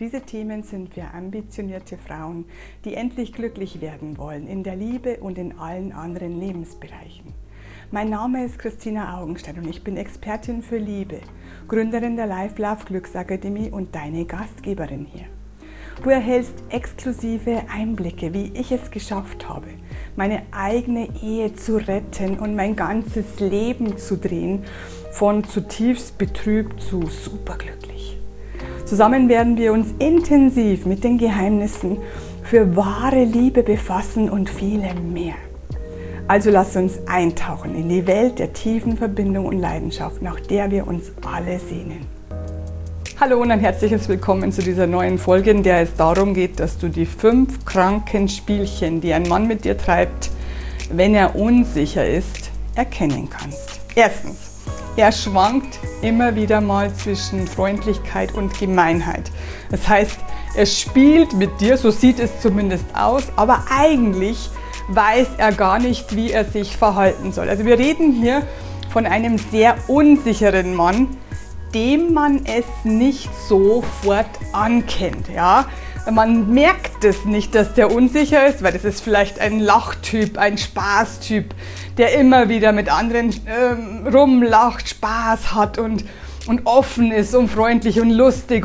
Diese Themen sind für ambitionierte Frauen, die endlich glücklich werden wollen in der Liebe und in allen anderen Lebensbereichen. Mein Name ist Christina Augenstein und ich bin Expertin für Liebe, Gründerin der Life Love Glücksakademie und deine Gastgeberin hier. Du erhältst exklusive Einblicke, wie ich es geschafft habe, meine eigene Ehe zu retten und mein ganzes Leben zu drehen, von zutiefst betrübt zu superglücklich. Zusammen werden wir uns intensiv mit den Geheimnissen für wahre Liebe befassen und vielem mehr. Also lass uns eintauchen in die Welt der tiefen Verbindung und Leidenschaft, nach der wir uns alle sehnen. Hallo und ein herzliches Willkommen zu dieser neuen Folge, in der es darum geht, dass du die 5 kranken Spielchen, die ein Mann mit dir treibt, wenn er unsicher ist, erkennen kannst. Erstens, er schwankt immer wieder mal zwischen Freundlichkeit und Gemeinheit. Das heißt, er spielt mit dir, so sieht es zumindest aus, aber eigentlich weiß er gar nicht, wie er sich verhalten soll. Also wir reden hier von einem sehr unsicheren Mann, dem man es nicht sofort ankennt. Ja? Man merkt es nicht, dass der unsicher ist, weil das ist vielleicht ein Lachtyp, ein Spaßtyp, der immer wieder mit anderen rumlacht, Spaß hat und offen ist und freundlich und lustig.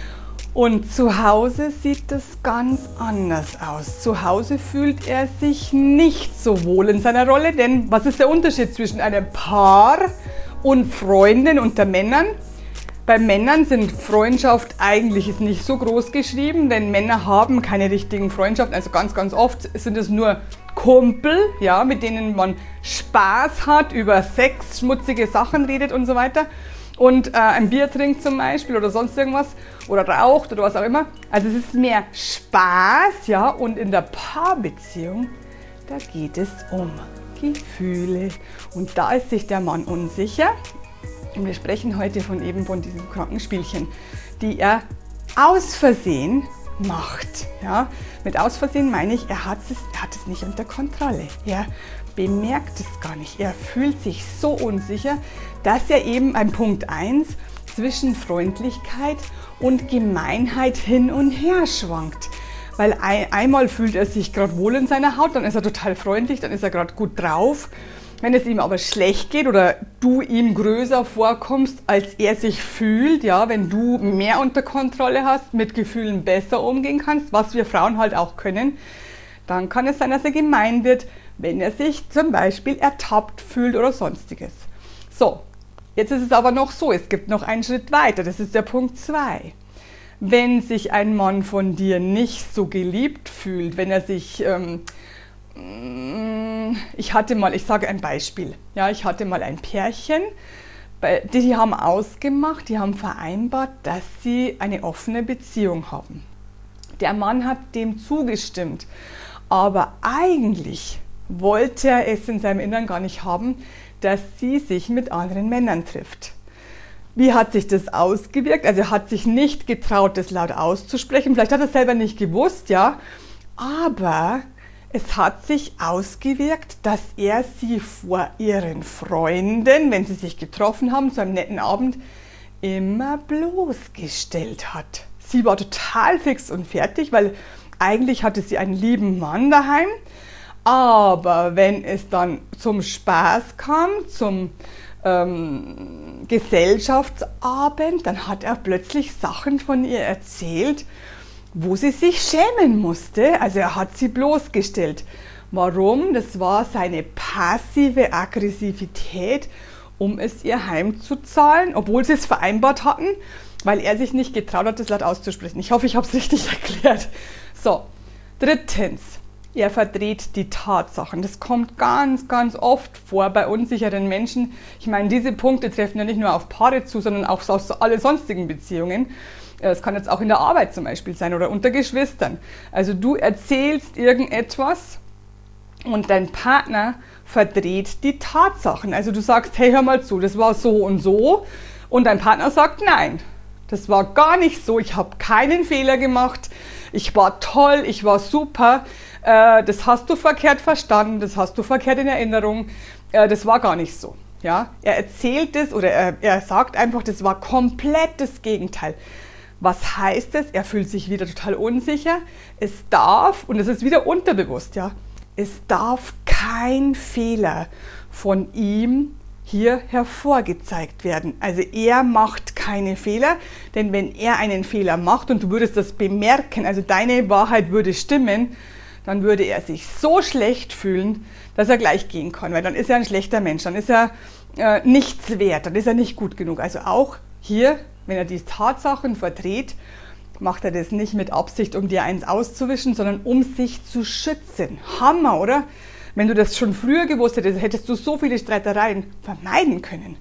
Und zu Hause sieht das ganz anders aus. Zu Hause fühlt er sich nicht so wohl in seiner Rolle, denn was ist der Unterschied zwischen einem Paar und Freunden unter Männern? Bei Männern sind Freundschaft eigentlich ist nicht so groß geschrieben, denn Männer haben keine richtigen Freundschaften. Also ganz oft sind es nur Kumpel, ja, mit denen man Spaß hat, über Sex, schmutzige Sachen redet und so weiter. Und ein Bier trinkt zum Beispiel oder sonst irgendwas oder raucht oder was auch immer. Also es ist mehr Spaß, ja, und in der Paarbeziehung, da geht es um Gefühle. Und da ist sich der Mann unsicher. Und wir sprechen heute von diesen kranken Spielchen, die er aus Versehen macht. Ja? Mit aus Versehen meine ich, er hat es nicht unter Kontrolle. Er bemerkt es gar nicht. Er fühlt sich so unsicher, dass er eben ein Punkt 1 zwischen Freundlichkeit und Gemeinheit hin und her schwankt. Weil einmal fühlt er sich gerade wohl in seiner Haut, dann ist er total freundlich, dann ist er gerade gut drauf. Wenn es ihm aber schlecht geht oder du ihm größer vorkommst, als er sich fühlt, ja, wenn du mehr unter Kontrolle hast, mit Gefühlen besser umgehen kannst, was wir Frauen halt auch können, dann kann es sein, dass er gemein wird, wenn er sich zum Beispiel ertappt fühlt oder sonstiges. So, jetzt ist es aber noch so, es gibt noch einen Schritt weiter, das ist der Punkt 2. Wenn sich ein Mann von dir nicht so geliebt fühlt, wenn er sich... ich sage ein Beispiel. Ja, ich hatte mal ein Pärchen, die haben ausgemacht, die haben vereinbart, dass sie eine offene Beziehung haben. Der Mann hat dem zugestimmt, aber eigentlich wollte er es in seinem Inneren gar nicht haben, dass sie sich mit anderen Männern trifft. Wie hat sich das ausgewirkt? Also er hat sich nicht getraut, das laut auszusprechen. Vielleicht hat er es selber nicht gewusst, ja, aber... Es hat sich ausgewirkt, dass er sie vor ihren Freunden, wenn sie sich getroffen haben, zu einem netten Abend, immer bloßgestellt hat. Sie war total fix und fertig, weil eigentlich hatte sie einen lieben Mann daheim. Aber wenn es dann zum Spaß kam, zum Gesellschaftsabend, dann hat er plötzlich Sachen von ihr erzählt, wo sie sich schämen musste. Also er hat sie bloßgestellt. Warum? Das war seine passive Aggressivität, um es ihr heimzuzahlen, obwohl sie es vereinbart hatten, weil er sich nicht getraut hat, das laut auszusprechen. Ich hoffe, ich habe es richtig erklärt. So, drittens, er verdreht die Tatsachen. Das kommt ganz oft vor bei unsicheren Menschen. Ich meine, diese Punkte treffen ja nicht nur auf Paare zu, sondern auch auf alle sonstigen Beziehungen. Es kann jetzt auch in der Arbeit zum Beispiel sein oder unter Geschwistern. Also du erzählst irgendetwas und dein Partner verdreht die Tatsachen. Also du sagst, hey, hör mal zu, das war so und dein Partner sagt, nein, das war gar nicht so, ich habe keinen Fehler gemacht, ich war toll, ich war super, das hast du verkehrt verstanden, das hast du verkehrt in Erinnerung, das war gar nicht so. Ja? Er erzählt es oder er sagt einfach, das war komplett das Gegenteil. Was heißt es? Er fühlt sich wieder total unsicher. Es darf, und es ist wieder unterbewusst, ja, es darf kein Fehler von ihm hier hervorgezeigt werden. Also er macht keine Fehler, denn wenn er einen Fehler macht und du würdest das bemerken, also deine Wahrheit würde stimmen, dann würde er sich so schlecht fühlen, dass er gleich gehen kann, weil dann ist er ein schlechter Mensch, dann ist er nichts wert, dann ist er nicht gut genug. Also auch hier, wenn er die Tatsachen verdreht, macht er das nicht mit Absicht, um dir eins auszuwischen, sondern um sich zu schützen. Hammer, oder? Wenn du das schon früher gewusst hättest, hättest du so viele Streitereien vermeiden können.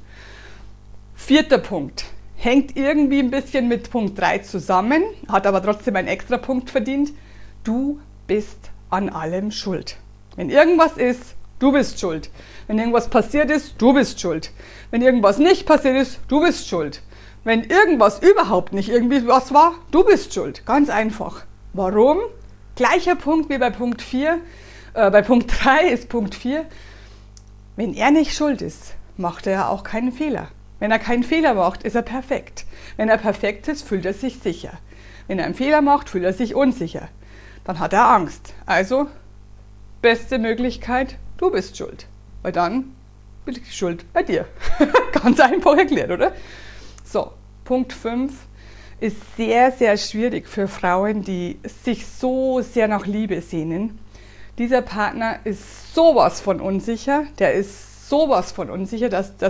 4. Punkt. Hängt irgendwie ein bisschen mit Punkt 3 zusammen, hat aber trotzdem einen extra Punkt verdient. Du bist an allem schuld. Wenn irgendwas ist, du bist schuld. Wenn irgendwas passiert ist, du bist schuld. Wenn irgendwas nicht passiert ist, du bist schuld. Wenn irgendwas überhaupt nicht irgendwie was war, du bist schuld. Ganz einfach. Warum? Gleicher Punkt wie bei Punkt 4. Bei Punkt 3 ist Punkt 4. Wenn er nicht schuld ist, macht er ja auch keinen Fehler. Wenn er keinen Fehler macht, ist er perfekt. Wenn er perfekt ist, fühlt er sich sicher. Wenn er einen Fehler macht, fühlt er sich unsicher. Dann hat er Angst. Also, beste Möglichkeit, du bist schuld. Weil dann liegt die Schuld bei dir. Ganz einfach erklärt, oder? So, Punkt 5 ist sehr, sehr schwierig für Frauen, die sich so sehr nach Liebe sehnen. Dieser Partner ist sowas von unsicher, der ist sowas von unsicher,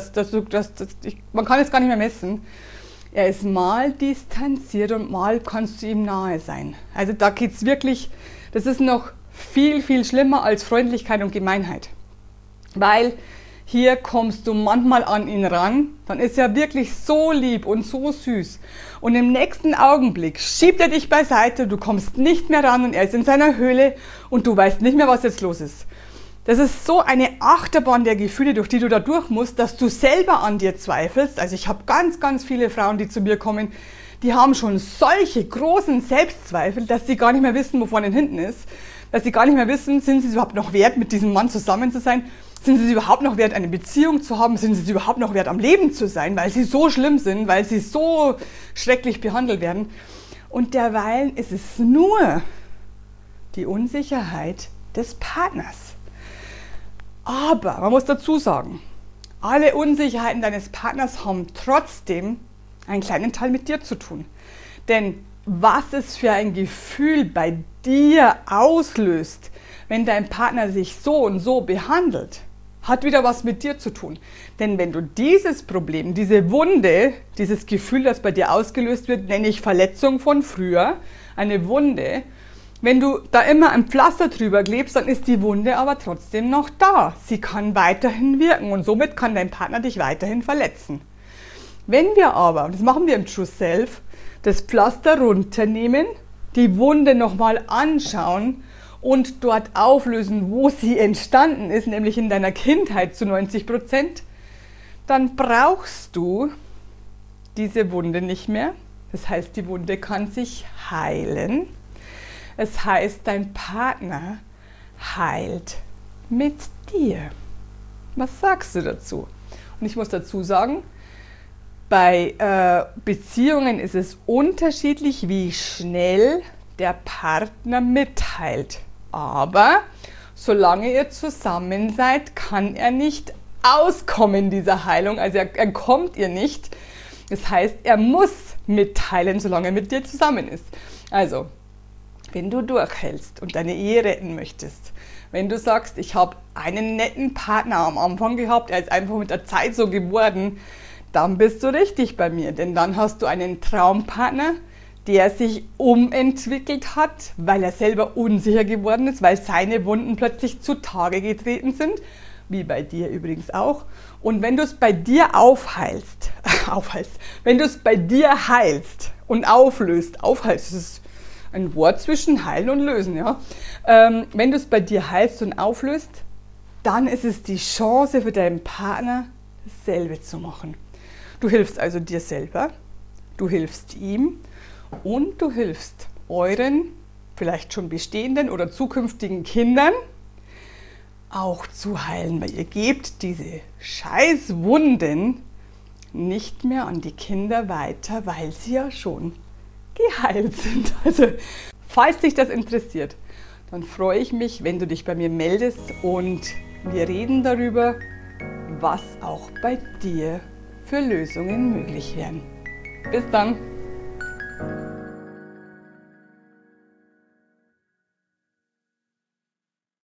man kann es gar nicht mehr messen. Er ist mal distanziert und mal kannst du ihm nahe sein. Also da geht es wirklich, das ist noch viel, viel schlimmer als Freundlichkeit und Gemeinheit. Weil hier kommst du manchmal an ihn ran, dann ist er wirklich so lieb und so süß. Und im nächsten Augenblick schiebt er dich beiseite, du kommst nicht mehr ran und er ist in seiner Höhle und du weißt nicht mehr, was jetzt los ist. Das ist so eine Achterbahn der Gefühle, durch die du da durch musst, dass du selber an dir zweifelst. Also ich habe ganz, ganz viele Frauen, die zu mir kommen, die haben schon solche großen Selbstzweifel, dass sie gar nicht mehr wissen, wo vorne und hinten ist. Dass sie gar nicht mehr wissen, sind sie es überhaupt noch wert, mit diesem Mann zusammen zu sein? Sind sie es überhaupt noch wert, eine Beziehung zu haben? Sind sie es überhaupt noch wert, am Leben zu sein? Weil sie so schlimm sind, weil sie so schrecklich behandelt werden. Und derweil ist es nur die Unsicherheit des Partners. Aber man muss dazu sagen, alle Unsicherheiten deines Partners haben trotzdem einen kleinen Teil mit dir zu tun. Denn was es für ein Gefühl bei dir auslöst, wenn dein Partner sich so und so behandelt, hat wieder was mit dir zu tun. Denn wenn du dieses Problem, diese Wunde, dieses Gefühl, das bei dir ausgelöst wird, nenne ich Verletzung von früher, eine Wunde, wenn du da immer ein Pflaster drüber klebst, dann ist die Wunde aber trotzdem noch da. Sie kann weiterhin wirken und somit kann dein Partner dich weiterhin verletzen. Wenn wir aber, und das machen wir im True Self, das Pflaster runternehmen, die Wunde nochmal anschauen und dort auflösen, wo sie entstanden ist, nämlich in deiner Kindheit zu 90%, dann brauchst du diese Wunde nicht mehr. Das heißt, die Wunde kann sich heilen. Es heißt, dein Partner heilt mit dir. Was sagst du dazu? Und ich muss dazu sagen, bei Beziehungen ist es unterschiedlich, wie schnell der Partner mitteilt. Aber solange ihr zusammen seid, kann er nicht auskommen dieser Heilung. Also er kommt ihr nicht. Das heißt, er muss mitteilen, solange er mit dir zusammen ist. Also, wenn du durchhältst und deine Ehe retten möchtest, wenn du sagst, ich habe einen netten Partner am Anfang gehabt, er ist einfach mit der Zeit so geworden, dann bist du richtig bei mir. Denn dann hast du einen Traumpartner, der sich umentwickelt hat, weil er selber unsicher geworden ist, weil seine Wunden plötzlich zutage getreten sind, wie bei dir übrigens auch. Und wenn du es bei dir wenn du es bei dir heilst und auflöst, das ist ein Wort zwischen heilen und lösen, ja. Wenn du es bei dir heilst und auflöst, dann ist es die Chance für deinen Partner, dasselbe zu machen. Du hilfst also dir selber, du hilfst ihm und du hilfst euren, vielleicht schon bestehenden oder zukünftigen Kindern auch zu heilen, weil ihr gebt diese Scheißwunden nicht mehr an die Kinder weiter, weil sie ja schon geheilt sind. Also, falls dich das interessiert, dann freue ich mich, wenn du dich bei mir meldest und wir reden darüber, was auch bei dir für Lösungen möglich wären. Bis dann!